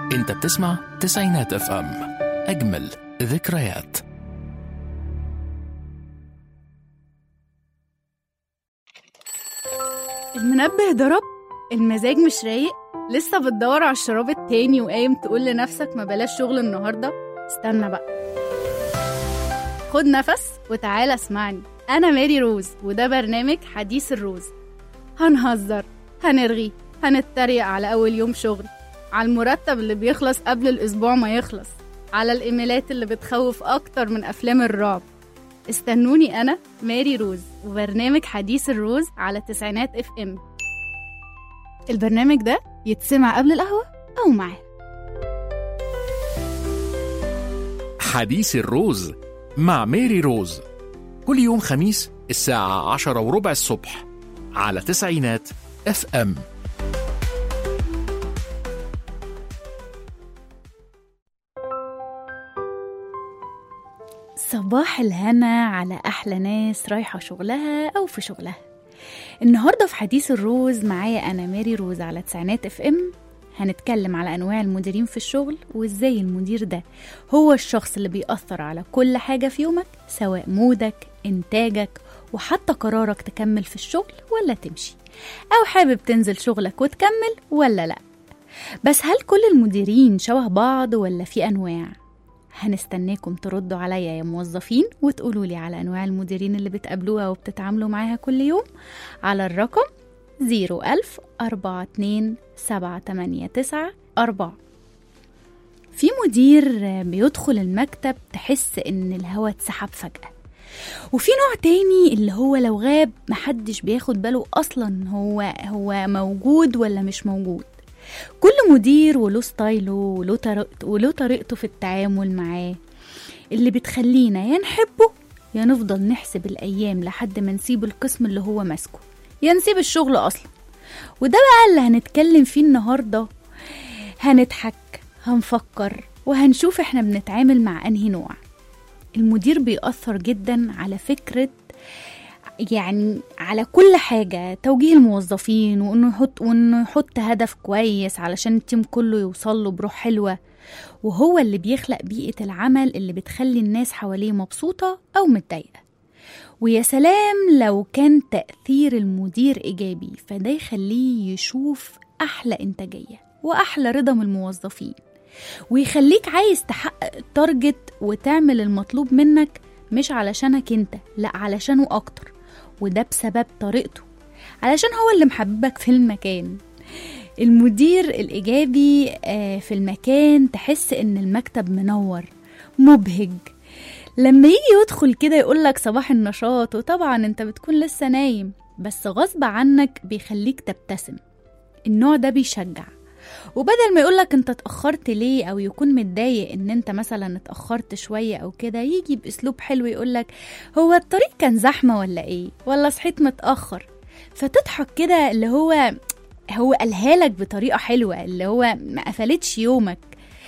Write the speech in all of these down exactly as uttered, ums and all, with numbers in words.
انت بتسمع تسعينات اف ام، اجمل ذكريات. المنبه ضرب، المزاج مش رايق، لسه بتدور على الشراب التاني وقايم تقول لنفسك ما بلاش شغل النهاردة. استنى بقى، خد نفس وتعالى اسمعني. أنا ماري روز وده برنامج حديث الروز. هنهزر، هنرغي، هنتريق على أول يوم شغل، على المرتب اللي بيخلص قبل الأسبوع ما يخلص، على الإيميلات اللي بتخوف أكتر من أفلام الرعب. استنوني أنا ماري روز وبرنامج حديث الروز على تسعينات اف ام. البرنامج ده يتسمع قبل القهوة أو معاه. حديث الروز مع ماري روز كل يوم خميس الساعة عشرة وربع الصبح على تسعينات اف ام. صباح الهنا على أحلى ناس رايحة شغلها أو في شغلها. النهاردة في حديث الروز معايا أنا ماري روز على تسعينات اف ام. هنتكلم على أنواع المديرين في الشغل وإزاي المدير ده هو الشخص اللي بيأثر على كل حاجة في يومك، سواء مودك، إنتاجك، وحتى قرارك تكمل في الشغل ولا تمشي، أو حابب تنزل شغلك وتكمل ولا لأ. بس هل كل المديرين شبه بعض ولا في أنواع؟ هنستناكم تردوا عليا يا موظفين وتقولوا لي على أنواع المديرين اللي بتقابلوها وبتتعاملوا معاها كل يوم على الرقم زيرو ألف أربعة اتنين سبعة تمانية تسعة أربعة. في مدير بيدخل المكتب تحس إن الهوا اتسحب فجأة، وفي نوع تاني اللي هو لو غاب محدش بياخد باله أصلا هو هو موجود ولا مش موجود. كل مدير وله ستايله وله طريقته وله طريقته في التعامل معاه اللي بتخلينا يا نحبه يا نفضل نحسب الأيام لحد ما نسيب القسم اللي هو ماسكه، يا نسيب الشغل أصلا. وده بقى اللي هنتكلم فيه النهاردة. هنضحك، هنفكر، وهنشوف احنا بنتعامل مع أنهي نوع. المدير بيأثر جدا على فكرة، يعني على كل حاجة، توجيه الموظفين وإنه يحط وإنه يحط هدف كويس علشان التيم كله يوصل له بروح حلوة، وهو اللي بيخلق بيئة العمل اللي بتخلي الناس حواليه مبسوطة أو متضايقة. ويا سلام لو كان تأثير المدير إيجابي، فده يخليه يشوف أحلى إنتاجية وأحلى رضا من الموظفين، ويخليك عايز تحقق التارجت وتعمل المطلوب منك، مش علشانك انت، لا علشانه أكتر. وده بسبب طريقته، علشان هو اللي محببك في المكان. المدير الإيجابي في المكان تحس إن المكتب منور مبهج. لما يجي يدخل كده يقولك صباح النشاط، وطبعا انت بتكون لسه نايم بس غصب عنك بيخليك تبتسم. النوع ده بيشجع، وبدل ما يقولك انت اتأخرت ليه او يكون متضايق ان انت مثلا اتأخرت شوية او كده، يجي باسلوب حلو يقولك هو الطريق كان زحمة ولا ايه، ولا صحيت متأخر. فتضحك كده، اللي هو هو قالها لك بطريقة حلوة، اللي هو ما قفلتش يومك.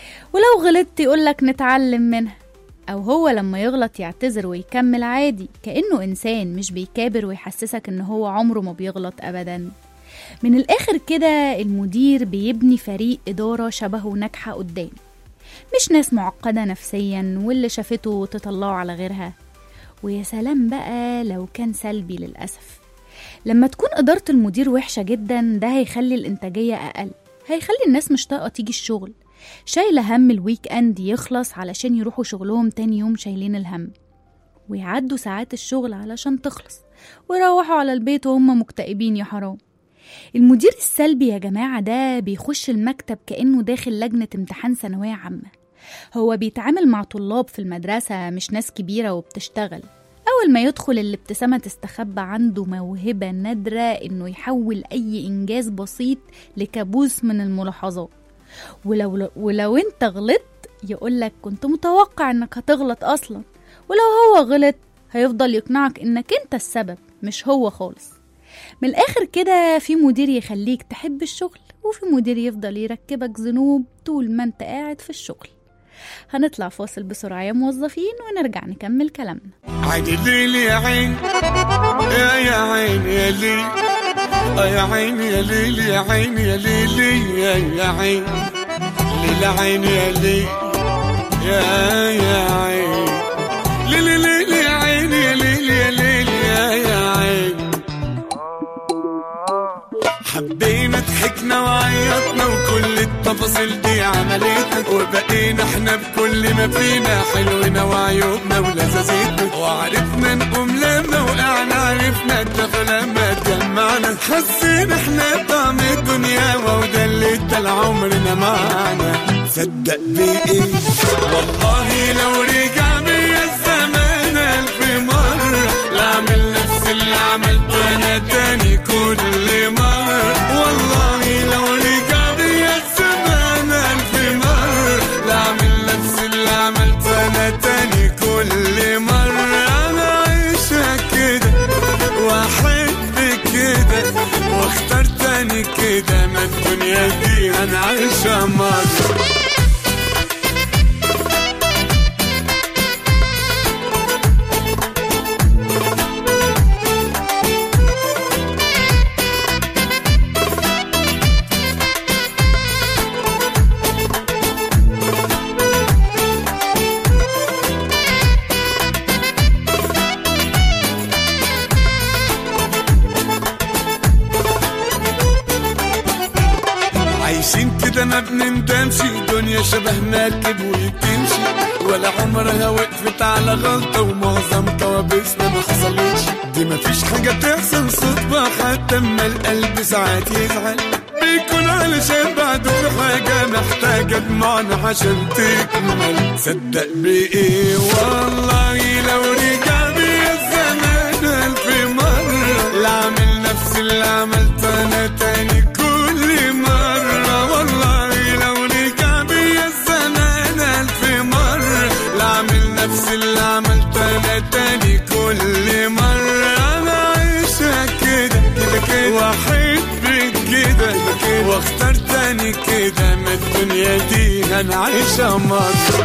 ولو غلطت يقولك نتعلم منها، او هو لما يغلط يعتذر ويكمل عادي كأنه انسان، مش بيكابر ويحسسك ان هو عمره ما بيغلط ابدا. من الآخر كده المدير بيبني فريق إدارة شبهه ناجحة قدام، مش ناس معقدة نفسيا واللي شافته تطلعه على غيرها. ويا سلام بقى لو كان سلبي للأسف. لما تكون إدارة المدير وحشة جدا، ده هيخلي الإنتاجية أقل، هيخلي الناس مش طاقة تيجي الشغل، شايلة هم الويك أند يخلص علشان يروحوا شغلهم تاني يوم شايلين الهم، ويعدوا ساعات الشغل علشان تخلص ويروحوا على البيت وهم مكتئبين يا حرام. المدير السلبي يا جماعة ده بيخش المكتب كأنه داخل لجنة امتحان ثانوية عامة. هو بيتعامل مع طلاب في المدرسة، مش ناس كبيرة وبتشتغل. أول ما يدخل الابتسامة تستخبى، عنده موهبة نادرة إنه يحول أي إنجاز بسيط لكابوس من الملاحظات. ولو, ولو انت غلطت يقولك كنت متوقع إنك هتغلط أصلا. ولو هو غلط هيفضل يقنعك إنك انت السبب مش هو خالص. من الآخر كده في مدير يخليك تحب الشغل، وفي مدير يفضل يركبك ذنوب طول ما انت قاعد في الشغل. هنطلع فاصل بسرعة يا موظفين ونرجع نكمل كلامنا. عدلي لي يا عين يا يا عين يا لي يا عين يا ليل يا عين يا ليل يا يا عين ليل عين يا ليل يا يا عين ليل ليل يا عين يا ليل يا ليل يا يا عين. حبينا ضحكنا وعيطنا وكل التفاصيل دي عملتنا، وبقينا احنا بكل ما فينا حلونا وعيوبنا ولذاذتنا، وعرفنا نقوم لما وقعنا، عرفنا الدفى لما اتجمعنا، حسينا احنا طعم الدنيا وده اللي ادى عمرنا معانا. صدق بإيه والله لو رجع بيا الزمان ألف مرة لأعمل نفس اللي عملته أنا تاني كل مرة، والله لو رجع بيا الزمان ألف مرة لأعمل نفس اللي عملته أنا تاني كل مرة. أنا عايشة كده وأحب كده واختار تاني كده، ما الدنيا دي أنا عايشة مرة. عايشين كده ما بنندمش، دنيا شبه مركب وتمشي، ولا عمرها وقفت على غلطة ومعظم كوابيسنا ما حصلتش. دي مفيش حاجة تحصل صدفة حتى اما القلب ساعات يزعل، بيكون علشان بعده في حاجة محتاجة دموعنا عشان تكمل. صدق بإيه والله لو رجع بيا الزمان ألف مرة لأعمل نفس اللي عملته أنا تاني كل مرة، والله لو رجع بيا الزمان ألف مرة لأعمل نفس اللي عملته أنا تاني كل مرة. أنا عايشة كده كده كده وأحب كده كده واختار تاني كده، ما الدنيا دي أنا عايشة مرة.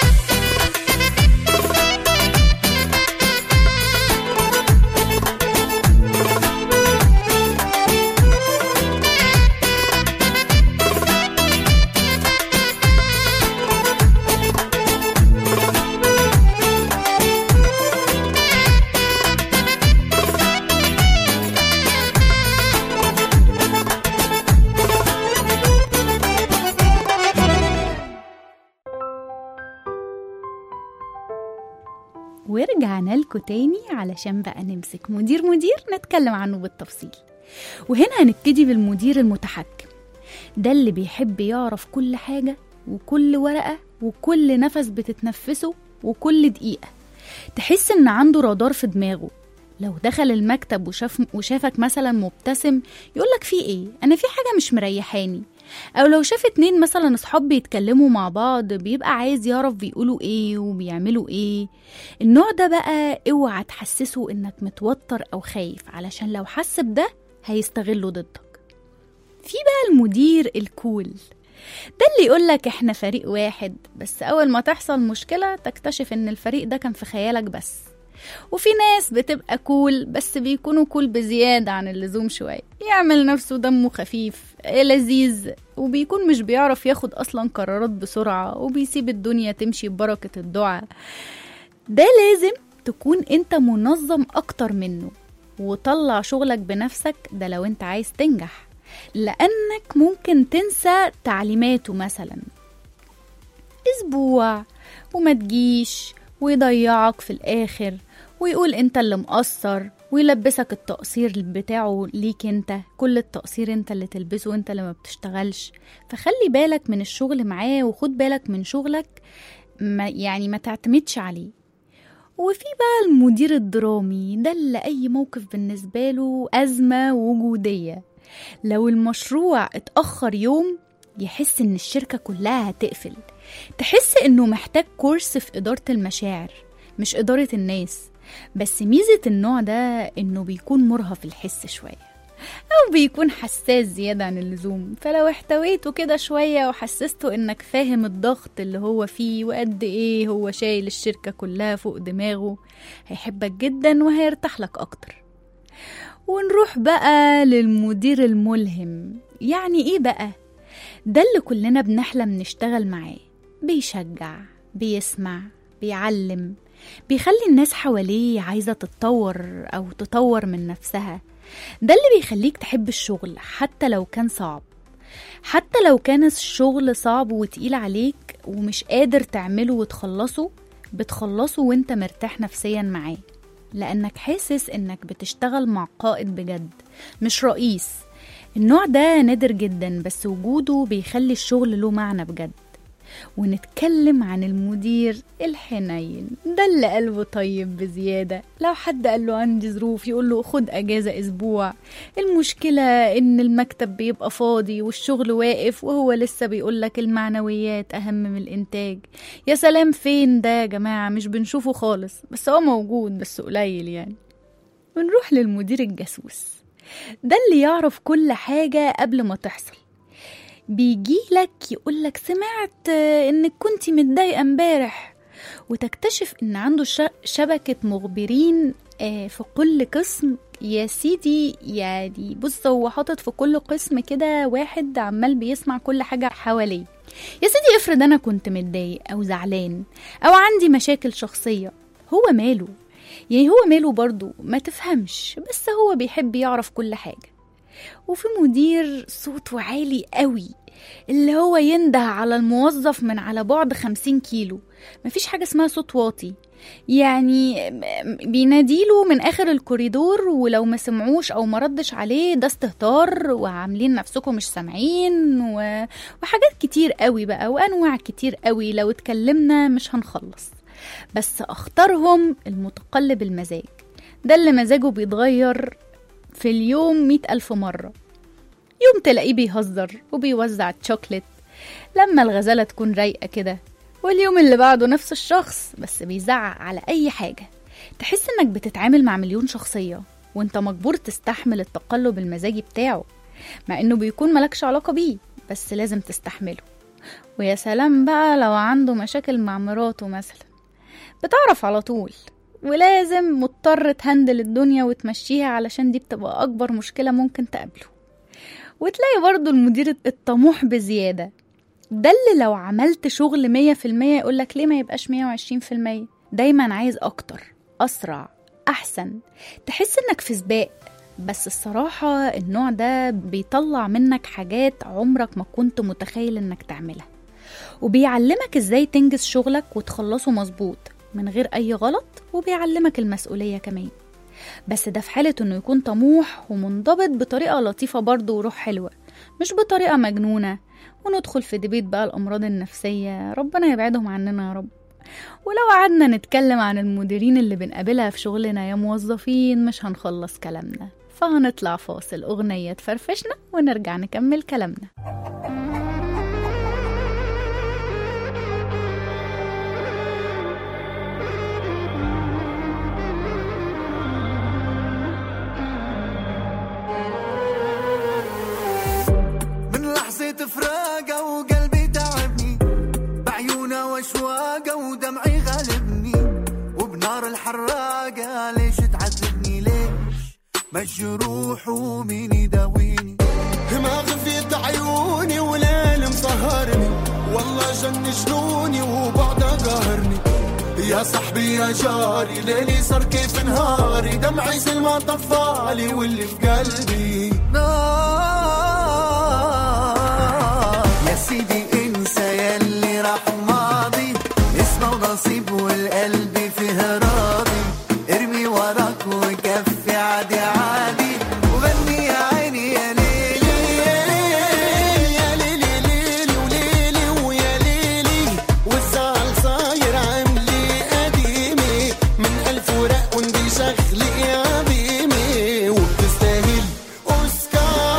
ورجعنا لكم تاني علشان بقى نمسك مدير مدير نتكلم عنه بالتفصيل. وهنا هنبتدي بالمدير المتحكم، ده اللي بيحب يعرف كل حاجة وكل ورقة وكل نفس بتتنفسه وكل دقيقة. تحس ان عنده رادار في دماغه، لو دخل المكتب وشاف وشافك مثلا مبتسم يقولك في ايه، انا في حاجة مش مريحاني. او لو شاف اتنين مثلا اصحاب بيتكلموا مع بعض بيبقى عايز يعرف بيقولوا ايه وبيعملوا ايه. النوع ده بقى اوعى تحسسه انك متوتر او خايف، علشان لو حس بده هيستغله ضدك. في بقى المدير الكول، ده اللي يقولك احنا فريق واحد، بس اول ما تحصل مشكلة تكتشف ان الفريق ده كان في خيالك بس. وفي ناس بتبقى كول بس بيكونوا كول بزيادة عن اللزوم شوية، يعمل نفسه دمه خفيف لذيذ وبيكون مش بيعرف ياخد أصلا قرارات بسرعة وبيسيب الدنيا تمشي ببركة الدعاء. ده لازم تكون انت منظم أكتر منه وطلع شغلك بنفسك، ده لو انت عايز تنجح، لأنك ممكن تنسى تعليماته مثلا أسبوع وما تجيش ويضيعك في الآخر ويقول انت اللي مقصر ويلبسك التقصير بتاعه ليك انت، كل التقصير انت اللي تلبسه وانت اللي ما بتشتغلش. فخلي بالك من الشغل معاه وخد بالك من شغلك، ما يعني ما تعتمدش عليه. وفي بقى المدير الدرامي، ده اللي اي موقف بالنسبة له أزمة وجودية. لو المشروع اتأخر يوم يحس ان الشركة كلها هتقفل، تحس انه محتاج كورس في إدارة المشاعر مش إدارة الناس. بس ميزة النوع ده انه بيكون مرهف الحس شوية او بيكون حساس زيادة عن اللزوم، فلو احتويته كده شوية وحسسته انك فاهم الضغط اللي هو فيه وقد ايه هو شايل الشركة كلها فوق دماغه هيحبك جدا وهيرتاح لك اكتر. ونروح بقى للمدير الملهم. يعني ايه بقى؟ ده اللي كلنا بنحلم نشتغل معاه. بيشجع، بيسمع، بيعلم، بيخلي الناس حواليه عايزة تتطور أو تطور من نفسها. ده اللي بيخليك تحب الشغل حتى لو كان صعب، حتى لو كان الشغل صعب وتقيل عليك ومش قادر تعمله وتخلصه، بتخلصه وانت مرتاح نفسيا معاه، لأنك حاسس انك بتشتغل مع قائد بجد مش رئيس. النوع ده نادر جدا، بس وجوده بيخلي الشغل له معنى بجد. ونتكلم عن المدير الحنين، ده اللي قلبه طيب بزيادة. لو حد قال له عندي ظروف يقول له خد أجازة أسبوع. المشكلة إن المكتب بيبقى فاضي والشغل واقف وهو لسه بيقولك المعنويات أهم من الإنتاج. يا سلام، فين ده يا جماعة؟ مش بنشوفه خالص، بس هو موجود بس قليل يعني. ونروح للمدير الجاسوس، ده اللي يعرف كل حاجة قبل ما تحصل. بيجيلك يقولك سمعت انك كنتي متضايقة امبارح، وتكتشف ان عنده شبكة مخبرين في كل قسم. يا سيدي يعني بص، هو حاطط في كل قسم كده واحد عمال بيسمع كل حاجة حواليه. يا سيدي افرض انا كنت متضايق او زعلان او عندي مشاكل شخصية، هو ماله؟ يعني هو ماله برضو؟ ما تفهمش، بس هو بيحب يعرف كل حاجة. وفي مدير صوته عالي قوي، اللي هو ينده على الموظف من على بعد خمسين كيلو. مفيش حاجة اسمها صوت واطي، يعني بيناديله من آخر الكوريدور، ولو ما سمعوش أو ما ردش عليه ده استهتار وعاملين نفسكم مش سامعين و... وحاجات كتير قوي بقى، وأنواع كتير قوي لو اتكلمنا مش هنخلص. بس أختارهم المتقلب المزاج، ده اللي مزاجه بيتغير في اليوم مئة ألف مرة. يوم تلاقيه بيهزر وبيوزع الشوكليت لما الغزالة تكون رايقة كده، واليوم اللي بعده نفس الشخص بس بيزعق على أي حاجة. تحس إنك بتتعامل مع مليون شخصية وإنت مجبور تستحمل التقلب المزاجي بتاعه، مع إنه بيكون ملكش علاقة بيه، بس لازم تستحمله. ويا سلام بقى لو عنده مشاكل مع مراته مثلا، بتعرف على طول، ولازم مضطر تهندل الدنيا وتمشيها علشان دي بتبقى أكبر مشكلة ممكن تقابله. وتلاقي برضو المدير الطموح بزيادة، ده اللي لو عملت شغل مية في المية يقولك ليه ما يبقاش مية وعشرين في المية. دايما عايز أكتر، أسرع، أحسن، تحس إنك في سباق. بس الصراحة النوع ده بيطلع منك حاجات عمرك ما كنت متخيل إنك تعملها، وبيعلمك إزاي تنجز شغلك وتخلصه مظبوط من غير أي غلط، وبيعلمك المسؤولية كمان. بس ده في حالة إنه يكون طموح ومنضبط بطريقة لطيفة برضو وروح حلوة، مش بطريقة مجنونة وندخل في ديبيت بقى الأمراض النفسية، ربنا يبعدهم عننا يا رب. ولو قعدنا نتكلم عن المديرين اللي بنقابلها في شغلنا يا موظفين مش هنخلص كلامنا، فهنطلع فاصل أغنية تفرفشنا ونرجع نكمل كلامنا. فراقة وقلبي تعبني، بعيونه واشواقه ودمعي غالبني، وبنار الحراقة ليش تعذبني؟ ليش مجروح ومين يداويني؟ ما غفيت عيوني وليل مسهرني، والله جن جنوني وبعده قهرني. يا صاحبي يا جاري ليلي صار كيف نهاري، دمعي سلمى طفالي واللي في قلبي سيدي انسى ياللي راح ماضي، اسمه نصيب والقلب فيه راضي. ارمي وراك وكفي عادي عادي، وغني يا عيني يا ليلي يا ليلي ليلي وليلي ويا ليلي، والزعل صاير عاملي قديمي، من ألف ورق وندي شغلي يا بيمي، وبتستاهل أوسكار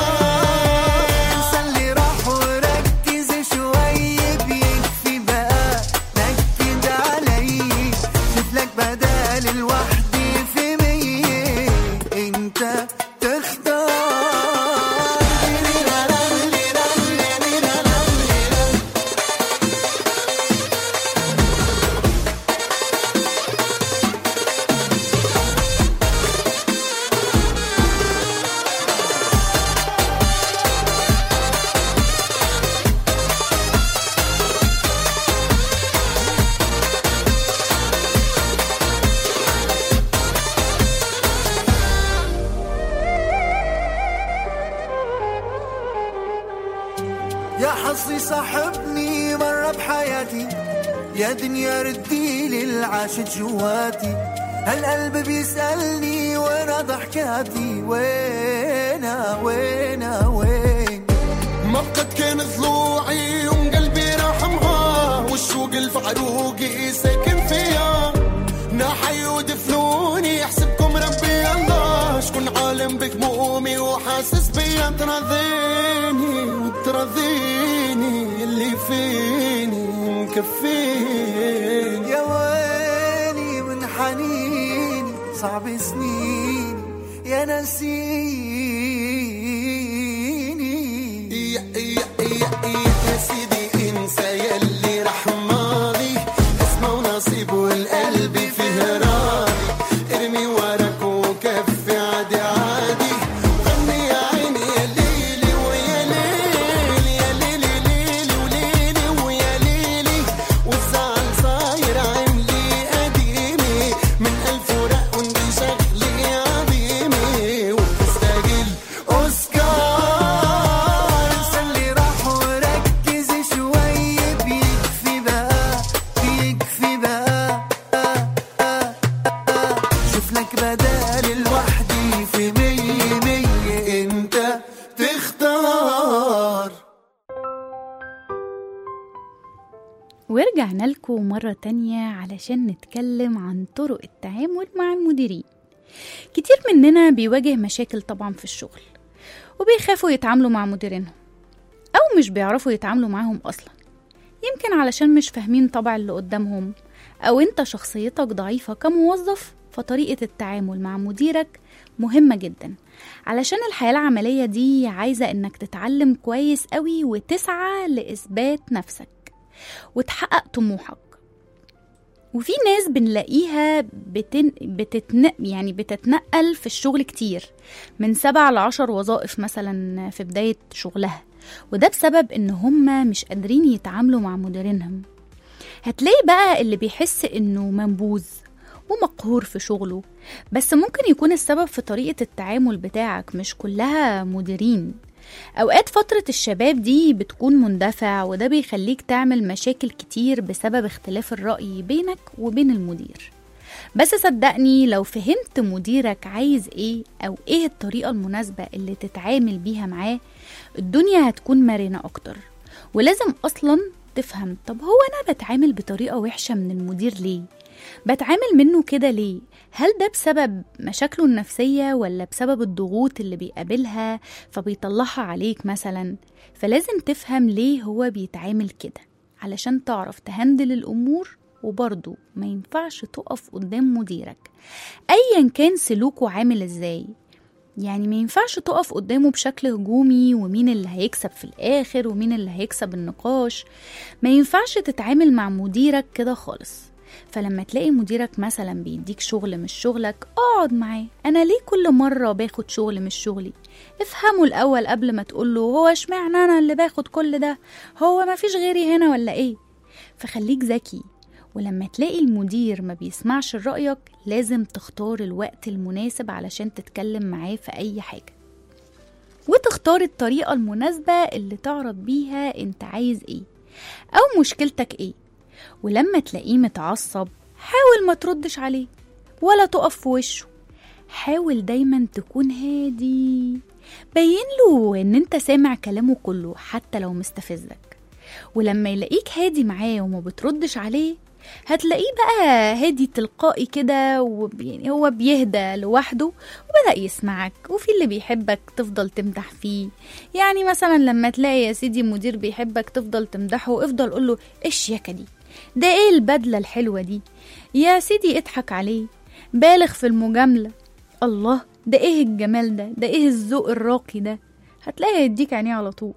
يا حظي صاحبني مرة بحياتي، يا دنيا رديلي العاشق جواتي، هالقلب بيسألني وين ضحكاتي، وينا وينا وين. ما بقت كان ضلوعي وقلبي راح معاه، والشوق الفعروقي ساكن فيها، ناحي ودفنوني احسبكم ربي الله، شكون عالم بهمومي وحاسس بيا، ترضيني وترضيني اللي فيني مكفيني، يا ويلي من حنيني صعب سنيني يا نسيني. يا يا يا يا سيدي انسى يلي رح ماضي، اسمه ونصيب والقلب فيه راضي، ارمي وراك وكفي عادي عادي، غني يا عيني يا ليلي ويا ليلي، يا ليلي ليلي وليلي ويا ليلي، والزعل صاير عملي قديمي، من ألف ورق وندي شغلي عظيمي، وبتستاهل أوسكار. انسى اللي راح وركز شوي، بيكفي بقى بيكفي بقى، شوف لك بدال الوحدي في مية مية، انت تختار. ورجعنا لكم مرة تانية علشان نتكلم عن طرق التعامل مع المديرين. كتير مننا بيواجه مشاكل طبعا في الشغل، وبيخافوا يتعاملوا مع مديرينهم، أو مش بيعرفوا يتعاملوا معاهم أصلا، يمكن علشان مش فاهمين طبع اللي قدامهم، أو أنت شخصيتك ضعيفة كموظف، فطريقة التعامل مع مديرك مهمة جدا، علشان الحياة العملية دي عايزة إنك تتعلم كويس قوي وتسعى لإثبات نفسك وتحقق طموحك. وفي ناس بنلاقيها بتن... بتتن... يعني بتتنقل في الشغل كتير، من سبع لعشر وظائف مثلا في بداية شغلها، وده بسبب إن هم مش قادرين يتعاملوا مع مديرينهم. هتلاقي بقى اللي بيحس إنه منبوذ ومقهور في شغله، بس ممكن يكون السبب في طريقة التعامل بتاعك، مش كلها مديرين. أوقات فترة الشباب دي بتكون مندفع، وده بيخليك تعمل مشاكل كتير بسبب اختلاف الرأي بينك وبين المدير. بس صدقني لو فهمت مديرك عايز ايه، أو ايه الطريقة المناسبة اللي تتعامل بيها معاه، الدنيا هتكون مرنة أكتر. ولازم أصلا تفهم، طب هو أنا بتعامل بطريقة وحشة من المدير ليه؟ بتعامل منه كده ليه؟ هل ده بسبب مشاكله النفسية، ولا بسبب الضغوط اللي بيقابلها فبيطلعها عليك مثلا؟ فلازم تفهم ليه هو بيتعامل كده، علشان تعرف تهندل الأمور. وبرضو ما ينفعش تقف قدام مديرك أيا كان سلوكه عامل ازاي، يعني ما ينفعش تقف قدامه بشكل هجومي، ومين اللي هيكسب في الآخر ومين اللي هيكسب النقاش. ما ينفعش تتعامل مع مديرك كده خالص. فلما تلاقي مديرك مثلا بيديك شغل مش شغلك، اقعد معاه، انا ليه كل مرة باخد شغل مش شغلي؟ افهمه الاول قبل ما تقوله هو اشمعنى انا اللي باخد كل ده، هو ما فيش غيري هنا ولا ايه؟ فخليك ذكي، ولما تلاقي المدير ما بيسمعش رأيك لازم تختار الوقت المناسب علشان تتكلم معاه في اي حاجة، وتختار الطريقة المناسبة اللي تعرض بيها انت عايز ايه او مشكلتك ايه. ولما تلاقيه متعصب حاول ما تردش عليه ولا تقف في وشه، حاول دايما تكون هادي، بين له ان انت سامع كلامه كله حتى لو مستفزك. ولما يلاقيك هادي معاه وما بتردش عليه، هتلاقيه بقى هادي تلقائي كده، ويعني هو بيهدى لوحده وبدأ يسمعك. وفي اللي بيحبك تفضل تمدح فيه، يعني مثلا لما تلاقي يا سيدي مدير بيحبك تفضل تمدحه، افضل قوله ايه الشياكة دي، ده ايه البدلة الحلوة دي، يا سيدي اضحك عليه، بالغ في المجاملة، الله ده ايه الجمال ده، ده ايه الذوق الراقي ده، هتلاقي يديك عينيه على طول.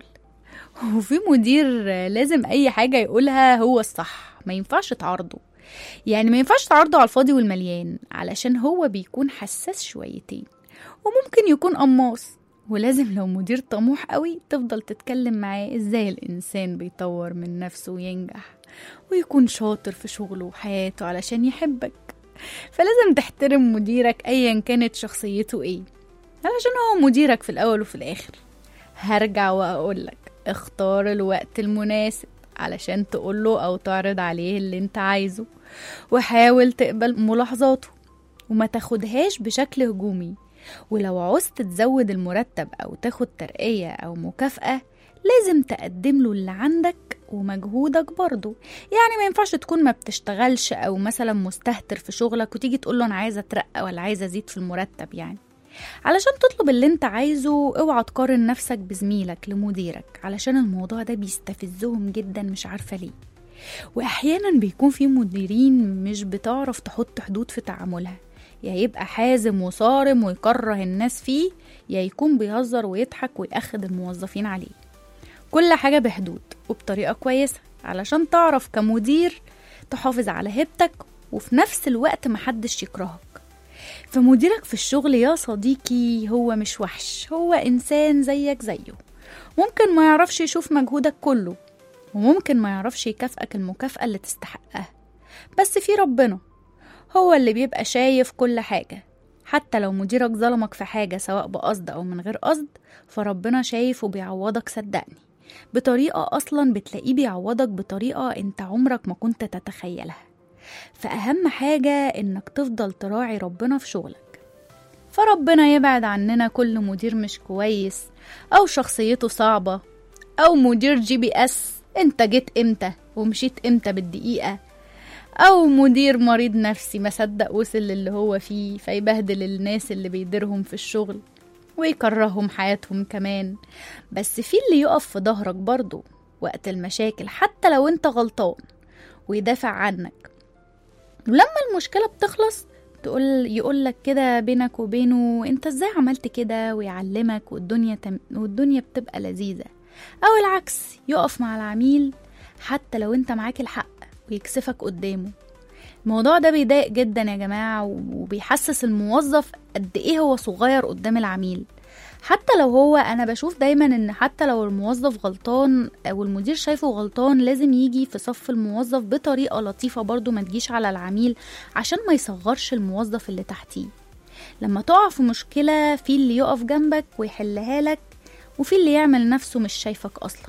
وفي مدير لازم اي حاجة يقولها هو الصح، ما ينفعش تعارضه، يعني ما ينفعش تعارضه على الفاضي والمليان، علشان هو بيكون حساس شويتين وممكن يكون قماص. ولازم لو مدير طموح قوي تفضل تتكلم معاه ازاي الانسان بيطور من نفسه وينجح ويكون شاطر في شغله وحياته علشان يحبك. فلازم تحترم مديرك ايا كانت شخصيته ايه، علشان هو مديرك في الاول وفي الاخر. هرجع واقولك اختار الوقت المناسب علشان تقوله أو تعرض عليه اللي انت عايزه، وحاول تقبل ملاحظاته وما تاخدهاش بشكل هجومي. ولو عوزت تزود المرتب أو تاخد ترقية أو مكافأة لازم تقدم له اللي عندك ومجهودك برضو. يعني ما ينفعش تكون ما بتشتغلش أو مثلا مستهتر في شغلك وتيجي تقوله أنا عايزة أترقى ولا عايزة أزيد في المرتب. يعني علشان تطلب اللي انت عايزه اوعى تقارن نفسك بزميلك لمديرك، علشان الموضوع ده بيستفزهم جدا مش عارفة ليه. وأحيانا بيكون في مديرين مش بتعرف تحط حدود في تعاملها، يا يبقى حازم وصارم ويكره الناس فيه، يا يكون بيهزر ويضحك ويأخد الموظفين عليه. كل حاجة بحدود وبطريقة كويسة علشان تعرف كمدير تحافظ على هيبتك وفي نفس الوقت محدش يكرهك. فمديرك في الشغل يا صديقي هو مش وحش، هو إنسان زيك زيه، ممكن ما يعرفش يشوف مجهودك كله، وممكن ما يعرفش يكافئك المكافأة اللي تستحقها، بس في ربنا هو اللي بيبقى شايف كل حاجة. حتى لو مديرك ظلمك في حاجة سواء بقصد أو من غير قصد، فربنا شايف وبيعوضك صدقني بطريقة أصلا بتلاقيه بيعوضك بطريقة انت عمرك ما كنت تتخيلها. فأهم حاجة إنك تفضل تراعي ربنا في شغلك. فربنا يبعد عننا كل مدير مش كويس أو شخصيته صعبة أو مدير جي بي اس انت جيت امتى ومشيت امتى بالدقيقة، أو مدير مريض نفسي ما صدق وصل للي هو فيه فيبهدل الناس اللي بيديرهم في الشغل ويكرههم حياتهم كمان. بس في اللي يقف في ظهرك برضو وقت المشاكل حتى لو انت غلطان ويدافع عنك، ولما المشكلة بتخلص تقول يقولك كده بينك وبينه انت ازاي عملت كده ويعلمك والدنيا تم والدنيا بتبقى لذيذة. او العكس يقف مع العميل حتى لو انت معاك الحق ويكسفك قدامه. الموضوع ده بيضايق جدا يا جماعة وبيحسس الموظف قد ايه هو صغير قدام العميل. حتى لو هو انا بشوف دايما ان حتى لو الموظف غلطان او المدير شايفه غلطان لازم يجي في صف الموظف بطريقة لطيفة برضو، ما تجيش على العميل عشان ما يصغرش الموظف اللي تحتيه. لما تقع في مشكلة في اللي يقف جنبك ويحلها لك، وفي اللي يعمل نفسه مش شايفك اصلا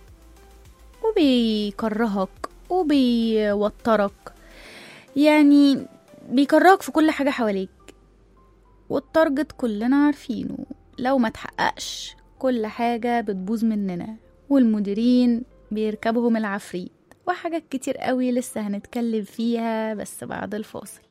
وبيكرهك وبيوترك، يعني بيكرهك في كل حاجة حواليك. والتارجت كلنا عارفينه لو ما تحققش كل حاجة بتبوظ مننا، والمديرين بيركبهم العفريت، وحاجات كتير قوي لسه هنتكلم فيها بس بعد الفاصل.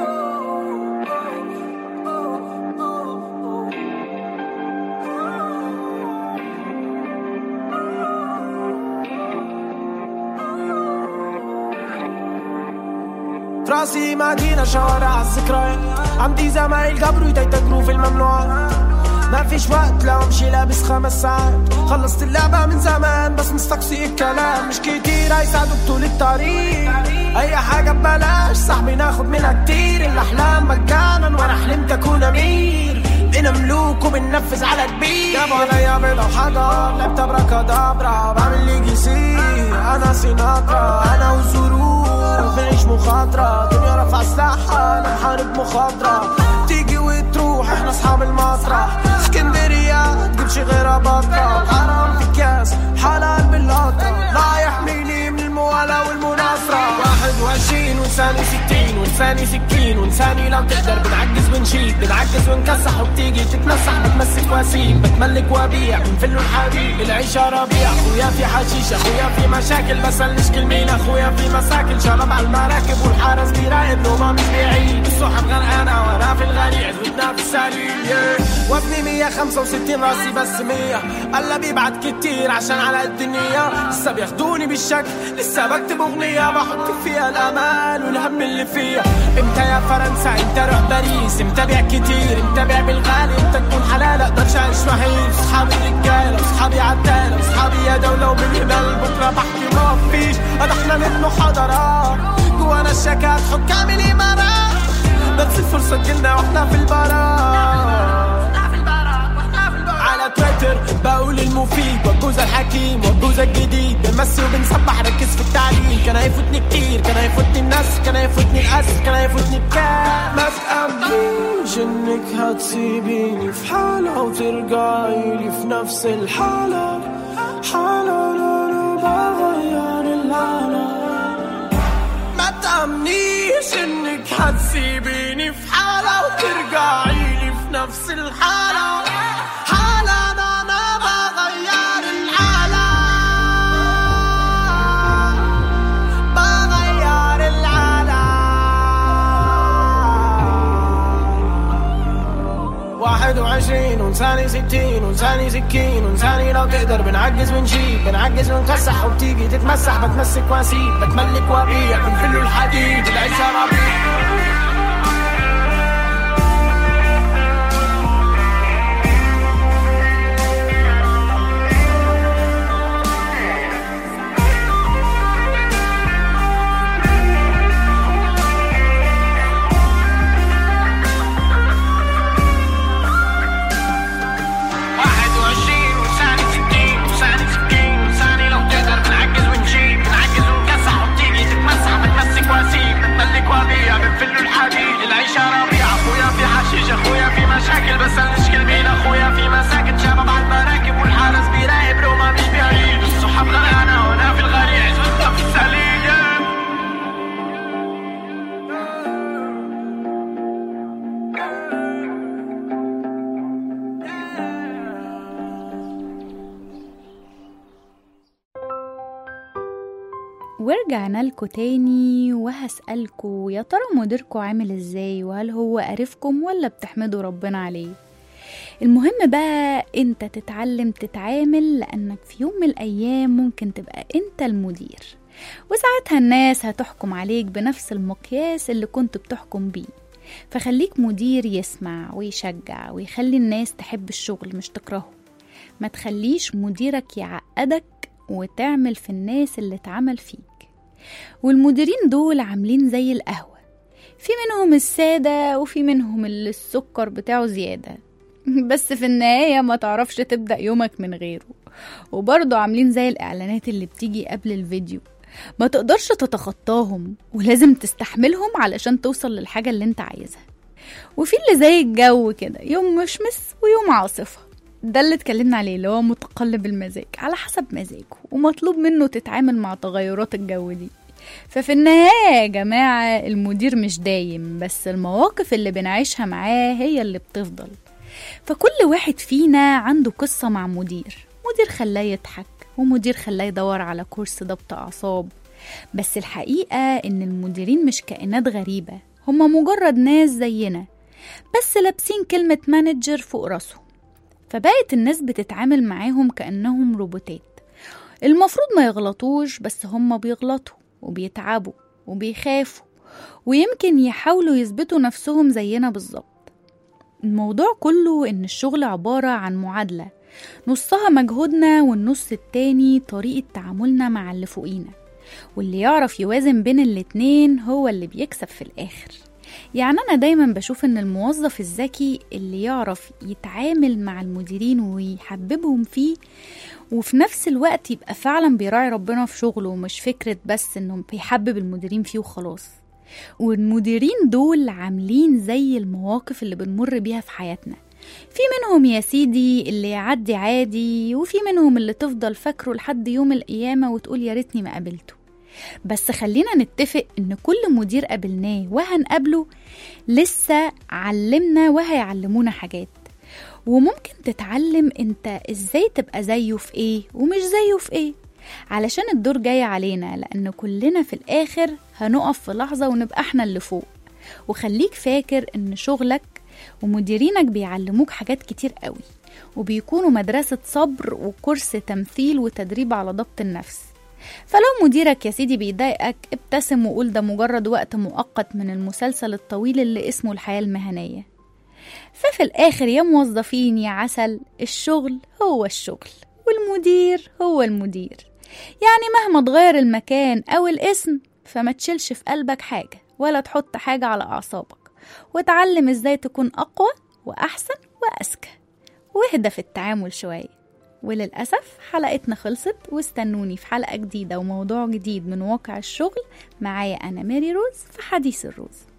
راسي مدينة شوارع الذكريات، عندي زمايل قبروا يتجروا في الممنوعات. ما فيش وقت لو امشي لابس خمس ساعات، خلصت اللعبة من زمان بس مستقصي الكلام مش كتير هيساعدوك طول الطريق. اي حاجة ببلاش صاحبي ناخد منها كتير، الاحلام مجانا وانا حلمت اكون امير. بقينا ملوك وبننفذ على كبير، جابوا عليا بيضة وحجر لعبت ابراكادابرا بعمل لي جيسي. انا سيناترا انا والظروف نعيش مخاطرة، دنيا رفع سلاحها انا محارب مخاطرة. تيجي وتروح احنا اصحاب المسرح، اسكندرية تجيبش غيرها بطة. حرام في الكاس حلال بالقطة، لا يحميني من الموالة والمناصرة. واحد وعشرين ولساني ستين ولساني سكين ولساني لو تقدر بنعجز ونشيد، بنعجز ونكسح وبتيجي تتنصح بتمسك واسيب بتملك وبيع بنفل الحبيب. العيشة ربيع اخويا في حشيش اخويا في مشاكل بسألنيش كلمين اخويا في مساكن. شرب على المراكب والحارس بيراقب نومه مش بيعيد، السحب غرقانة وانا في الغريع زودنا في السرير. وزني مية خمسة وستين راسي بس مية، قال بيبعت كتير عشان على الدنيا. لسه بياخدوني بالشكل لسه بكتب اغنية بحط فيها الامال والهم اللي فيها. امتى يا فرنسا امتى روح باريس، امتى بيع كتير امتى بيع بالغالي، امتى تكون حلال اقدرش اعيش وحيد. صحابي رجالة وصحابي عدالة وصحابي يا دولة وبالهبال. بكرة بحكي ما فيش قد احنا نبنوا حضارات جوانا الشكات حكام الامارات، بس الفرصة تجيلنا واحنا في البراء. على تويتر بقول المفيد والجوز الحكيم والجوز الجديد، بنمثل وبنسبح ركز في التعليم. كان هيفوتني كتير كان هيفوتني الناس كان هيفوتني الأسف كان هيفوتني بكام. ما تقبليش انك هتسيبيني في حالة وترجعي لي في نفس الحالة، حالا لا لا بغير العالم. ما تأمنيش انك هتسيبيني في حالة وترجعيلي في نفس الحالة. حالا انا بغير العالم، بغير العالم. واحد وعشرين ونساني ستين ونساني سكين ونساني لو تقدر بنعجز ونشيل بنعجز ونكسح وبتيجي تتمسح بتمسك واسيب بتملك وابيع بنحلوا الحديد العيشة ربيع. ورجعنا لكم تاني وهسألكم يا ترى مديركم عامل ازاي، وهل هو قرفكم ولا بتحمدوا ربنا عليه؟ المهم بقى انت تتعلم تتعامل، لانك في يوم من الايام ممكن تبقى انت المدير، وساعتها الناس هتحكم عليك بنفس المقياس اللي كنت بتحكم بيه. فخليك مدير يسمع ويشجع ويخلي الناس تحب الشغل مش تكرهه. ما تخليش مديرك يعقدك وتعمل في الناس اللي اتعمل فيك. والمديرين دول عاملين زي القهوة، في منهم السادة وفي منهم اللي السكر بتاعه زيادة، بس في النهاية ما تعرفش تبدأ يومك من غيره. وبرضه عاملين زي الإعلانات اللي بتيجي قبل الفيديو، ما تقدرش تتخطاهم ولازم تستحملهم علشان توصل للحاجة اللي انت عايزها. وفي اللي زي الجو كده، يوم مشمس ويوم عاصفة، ده اللي اتكلمنا عليه، اللي هو متقلب المزاج على حسب مزاجه، ومطلوب منه تتعامل مع تغيرات الجو دي. ففي النهاية يا جماعة المدير مش دايم، بس المواقف اللي بنعيشها معاه هي اللي بتفضل. فكل واحد فينا عنده قصة مع مدير، مدير خلاه يضحك ومدير خلاه يدور على كورس ضبط أعصاب. بس الحقيقة إن المديرين مش كائنات غريبة، هما مجرد ناس زينا بس لابسين كلمة مانجر فوق راسهم. فبقت الناس بتتعامل معاهم كأنهم روبوتات، المفروض ما يغلطوش، بس هم بيغلطوا وبيتعبوا وبيخافوا ويمكن يحاولوا يثبتوا نفسهم زينا بالظبط. الموضوع كله إن الشغل عبارة عن معادلة، نصها مجهودنا والنص التاني طريقة تعاملنا مع اللي فوقينا، واللي يعرف يوازن بين الاتنين هو اللي بيكسب في الآخر. يعني أنا دايما بشوف إن الموظف الذكي اللي يعرف يتعامل مع المديرين ويحببهم فيه، وفي نفس الوقت يبقى فعلا بيراعي ربنا في شغله، مش فكرة بس إنه بيحبب المديرين فيه وخلاص. والمديرين دول عاملين زي المواقف اللي بنمر بيها في حياتنا، في منهم يا سيدي اللي يعدي عادي، وفي منهم اللي تفضل فاكره لحد يوم القيامة وتقول يا ريتني ما قابلته. بس خلينا نتفق ان كل مدير قابلناه وهنقابله لسه علمنا وهيعلمونا حاجات، وممكن تتعلم انت ازاي تبقى زيه في ايه ومش زيه في ايه، علشان الدور جاي علينا، لان كلنا في الاخر هنقف في لحظة ونبقى احنا اللي فوق. وخليك فاكر ان شغلك ومديرينك بيعلموك حاجات كتير قوي، وبيكونوا مدرسة صبر وكورس تمثيل وتدريب على ضبط النفس. فلو مديرك يا سيدي بيضايقك، ابتسم وقول ده مجرد وقت مؤقت من المسلسل الطويل اللي اسمه الحياة المهنية. ففي الآخر يا موظفين يا عسل، الشغل هو الشغل والمدير هو المدير. يعني مهما تغير المكان أو الاسم، فما تشيلش في قلبك حاجة ولا تحط حاجة على أعصابك، وتعلم ازاي تكون أقوى وأحسن وأذكى، واهدى في التعامل شوية. وللأسف حلقتنا خلصت، واستنوني في حلقة جديدة وموضوع جديد من واقع الشغل معايا أنا ماري روز في حديث الروز.